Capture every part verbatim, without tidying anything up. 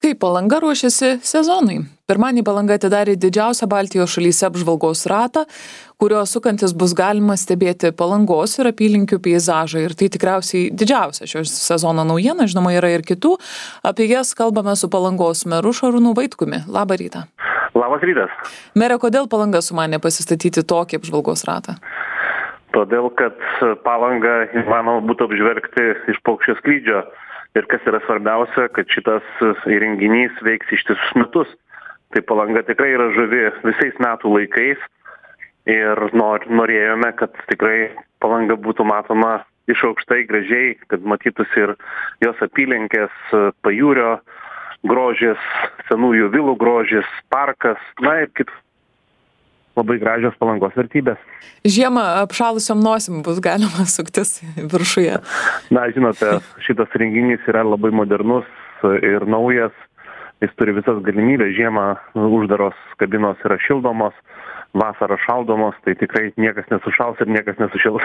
Kaip Palanga ruošiasi sezonui? Pirmadienį Palanga atidarė didžiausią Baltijos šalyse apžvalgos ratą, kurio sukantis bus galima stebėti Palangos ir apylinkių peizažą. Ir tai tikriausiai didžiausia šio sezono naujiena, žinoma, yra ir kitų. Apie jas kalbame su Palangos meru Šarūnu Vaitkumi. Labą rytą. Labas rytas. Mere, kodėl Palanga sumanė pasistatyti tokį apžvalgos ratą? Todėl, kad Palangą įmanoma būtų apžvelgti iš paukščio skrydžio. Ir kas yra svarbiausia, kad šitas įrenginys veiks ištisus metus. Tai Palanga tikrai yra žavi visais metų laikais ir nor, norėjome, kad tikrai Palanga būtų matoma iš aukštai gražiai, kad matytųsi ir jos apylinkės, pajūrio grožis, senųjų vilų grožis, parkas, na ir kitų labai gražios Palangos vertybės. Žiemą apšalusiom nosim bus galima suktis viršuje. Na, žinote, šitas renginys yra labai modernus ir naujas. Jis turi visas galimybės. Žiemą uždaros kabinos yra šildomos, vasarą šaldomos, tai tikrai niekas nesušals ir niekas nesušils.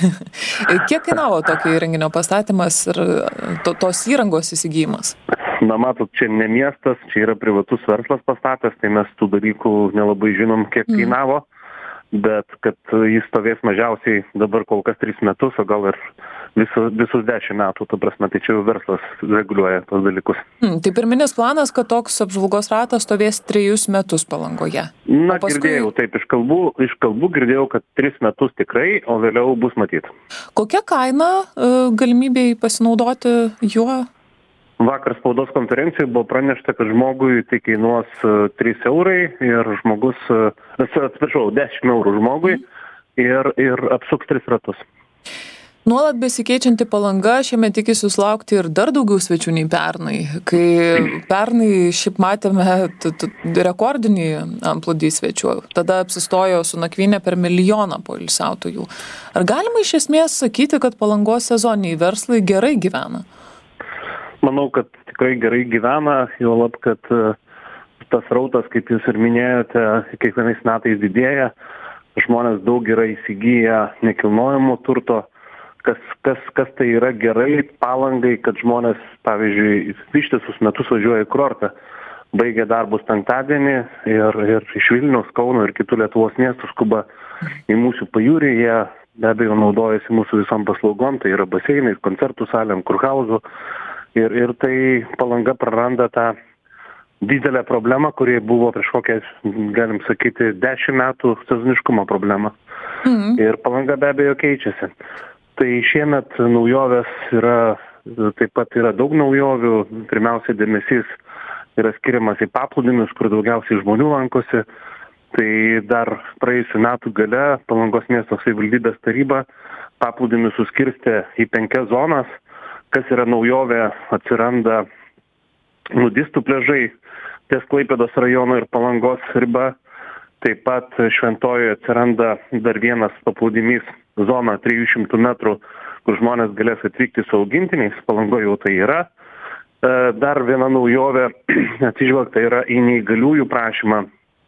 Kiek kainavo tokio įrenginio pastatymas ir to, tos įrangos įsigijimas? Na, matot, čia ne miestas, čia yra privatus verslas pastatęs, tai mes tų dalykų nelabai žinom, kiek kainavo, mm. bet kad jis stovės mažiausiai dabar kol kas tris metus, o gal ir visus, visus dešimt metų, ta prasme, tai čia jau verslas reguliuoja tos dalykus. Mm, tai pirminis planas, kad toks apžvalgos ratas stovės trejus metus Palangoje. Na, paskui... girdėjau, taip, iš kalbų, iš kalbų girdėjau, kad tris metus tikrai, o vėliau bus matyt. Kokia kaina galimybėj pasinaudoti juo? Vakar spaudos konferencijoje buvo pranešta, kad žmogui tai kainuos trys eurai ir žmogus, atsiprašau, dešimt eurų žmogui ir, ir apsuks tris ratus. Nuolat besikeičianti Palanga šiemet tikisi sulaukti ir dar daugiau svečių nei pernai. Kai pernai šiaip matėme t- t- rekordinį antplūdį svečių, tada apsistojo su nakvynė per milijoną poilsiautojų. Ar galima iš esmės sakyti, kad Palangos sezoniniai verslai gerai gyvena? Manau, kad tikrai gerai gyvena, juolab, kad tas srautas, kaip jūs ir minėjote, kiekvienais metais didėja. Žmonės daug yra įsigiję nekilnojamo turto. Kas, kas, kas tai yra gerai Palangai, kad žmonės, pavyzdžiui, ištisus metus važiuoja į kurortą. Baigia darbus penktadienį ir, ir iš Vilniaus, Kauno ir kitų Lietuvos miestų skuba į mūsų pajūrį. Jie be abejo naudojasi mūsų visom paslaugom, tai yra baseinais, koncertų salėm, kurhauzų. Ir, ir tai Palanga praranda tą didelę problemą, kuri buvo prieš kokią, galim sakyti, dešimt metų sezoniškumo problemą. Mhm. Ir Palanga be abejo keičiasi. Tai šiemet naujovės yra, taip pat yra daug naujovių. Pirmiausia, dėmesys yra skiriamas į paplūdimius, kur daugiausiai žmonių lankosi. Tai dar praėjusių metų gale Palangos miesto savivaldybės taryba paplūdimius suskirstė į penkias zonas. Kas yra naujovė, atsiranda nudistų pliažai ties Klaipėdos rajono ir Palangos riba. Taip pat Šventojoje atsiranda dar vienas paplūdimys, zona trijų šimtų metrų, kur žmonės galės atvykti su augintiniais. Palangoje jau tai yra. Dar viena naujovė atsižvelgta yra į neįgaliųjų prašymą.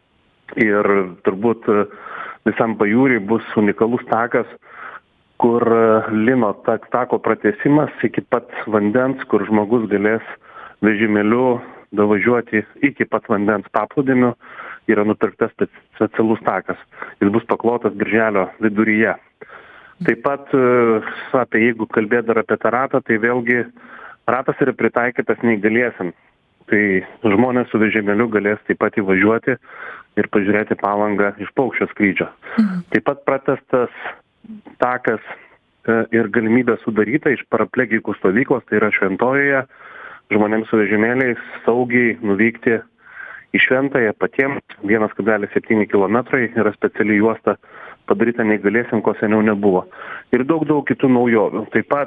Ir turbūt visam pajūriui bus unikalus takas, kur lino tako pratęsimas iki pat vandens, kur žmogus galės vežimėliu davažiuoti iki pat vandens paplūdimiu, yra nupirktas specialus takas. Jis bus paklotas birželio viduryje. Taip pat, apie, jeigu kalbėt dar apie tą ratą, tai vėlgi ratas yra pritaikytas neįgaliesiam. Tai žmonės su vežimėliu galės taip pat įvažiuoti ir pažiūrėti Palangą iš paukščio skrydžio. Mhm. Taip pat pratęstas takas ir galimybė sudaryta iš paraplegikų stovyklos, tai yra Šventojoje, žmonėms su vežimėliais saugiai nuvykti į Šventąją patiems. vienas kablelis septyni kilometrai yra speciali juosta padaryta neįgalėsim, ko seniau nebuvo. Ir daug, daug kitų naujovių. Taip pat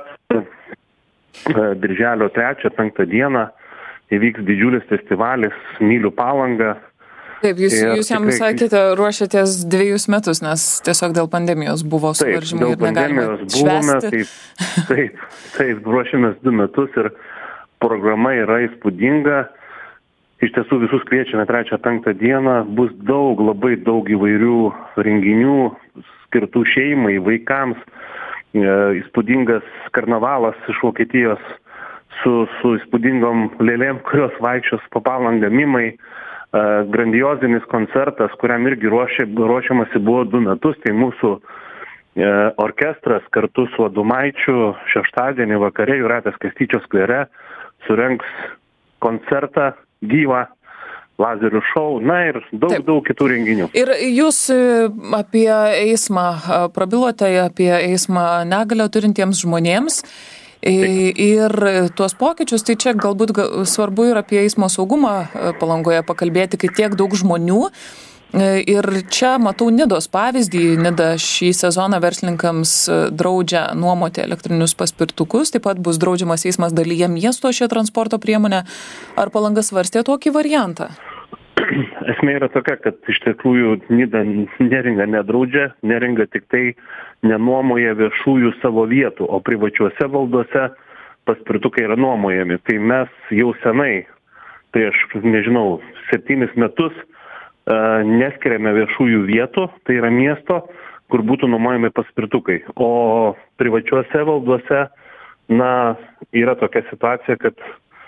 birželio trečią, penktą dieną įvyks didžiulis festivalis Myliu Palangą. Taip, jūs, jūs jam tikrai sakėte, ruošiatės dviejus metus, nes tiesiog dėl pandemijos buvo suvaržymai ir negalima švęsti. Taip, taip, taip, ruošiamės du metus ir programa yra įspūdinga. Iš tiesų visus kviečiame trečią, penktą dieną. Bus daug, labai daug įvairių renginių skirtų šeimai, vaikams. Įspūdingas karnavalas iš Vokietijos su, su įspūdingom lėlėm, kurios vaikščios po Palangą, mimai, grandiozinis koncertas, kuriam irgi ruošė, ruošiamasi buvo du metus, tai mūsų e, orkestras kartu su Adomaičiu šeštadienį vakare Jūratės Kastyčio skvere surengs koncertą gyvą, lazerių šou, na ir daug, Taip. daug kitų renginių. Ir jūs apie eismą prabilote, apie eismą negalią turintiems žmonėms. Taip. Ir tuos pokyčius, tai čia galbūt svarbu ir apie eismo saugumą Palangoje pakalbėti, kai tiek daug žmonių. Ir čia matau Nidos pavyzdį. Nida šį sezoną verslininkams draudžia nuomoti elektrinius paspirtukus, taip pat bus draudžiamas eismas dalyje miesto šią transporto priemonę. Ar Palanga svarstė tokį variantą? Esmė yra tokia, kad iš tikrųjų Nida Neringa nedraudžia, Neringa tik tai nenuomoja viešųjų savo vietų, o privačiuose valdose paspirtukai yra nuomojami. Tai mes jau senai, prieš, nežinau, septynis metus uh, neskiriame viešųjų vietų, tai yra miesto, kur būtų nuomojami paspirtukai. O privačiuose valdose, na, yra tokia situacija, kad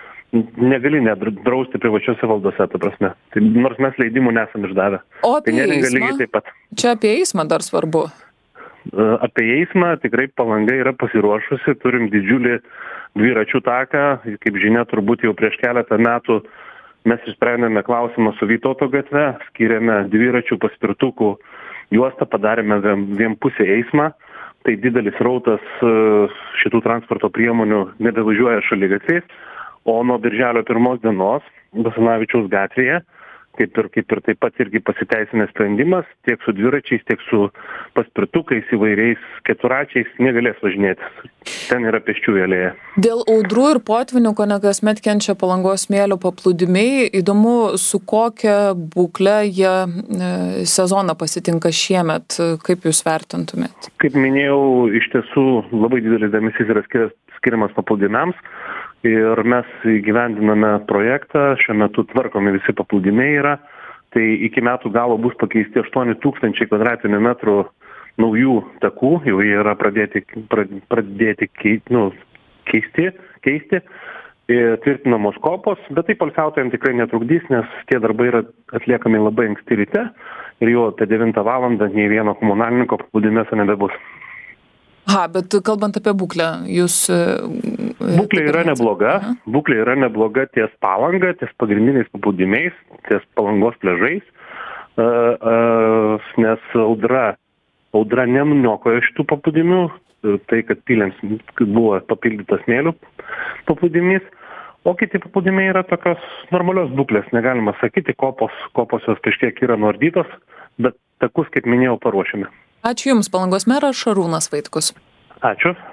negali nedrausti privačiuose valdose, ta prasme. Tai nors mes leidimų nesam išdavę. O apie tai eismą? Taip pat. Čia apie eismą dar svarbu. Apie eismą tikrai Palanga yra pasiruošusi, turim didžiulį dviračių taką, kaip žinia, turbūt jau prieš keletą metų mes išsprendėme klausimą su Vytauto gatve, skiriame dviračių paspirtukų juostą, padarėme vienpusį eismą, tai didelis rautas šitų transporto priemonių nebevažiuoja šaligatviais, o nuo birželio pirmos dienos Basanavičiaus gatvėje, kaip ir, kaip ir taip pat irgi pasiteisinęs sprendimas, tiek su dviračiais, tiek su paspirtukais įvairiais keturačiais negalės važinėti. Ten yra pėsčiųjų alėja. Dėl audrų ir potvinių, ko ne kasmet kenčia Palangos smėlio paplūdimiai, įdomu, su kokia būkle jie e, sezoną pasitinka šiemet, kaip jūs vertintumėt? Kaip minėjau, iš tiesų labai didelis dėmesys yra skiriamas paplūdimiams. Ir mes įgyvendiname projektą, šiuo metu tvarkomi visi paplūdimiai yra, tai iki metų galo bus pakeisti aštuoni tūkstančiai kvadratinių metrų naujų takų, jau jie yra pradėti, pradėti nu, keisti, keisti, tvirtinamos kopos, bet tai poilsiautojams tikrai netrukdys, nes tie darbai yra atliekami labai anksti ryte ir jau apie devintą valandą nei vieno komunalininko paplūdimiuose nebebus. Ha, bet kalbant apie būklę, jūs... Būklė yra nebloga, būklė yra nebloga ties Palanga, ties pagrindiniais paplūdimiais, ties Palangos pliažais, uh, uh, nes audra, audra nenuniokojo šitų paplūdimių, tai kad pylėms buvo papildytas smėlių paplūdimys, o kiti paplūdimiai yra tokios normalios būklės, negalima sakyti, kopos, kopos jos kažkiek yra nuardytos, bet takus, kaip minėjau, paruošime. Ačiū Jums, Palangos meras Šarūnas Vaitkus. Ačiū.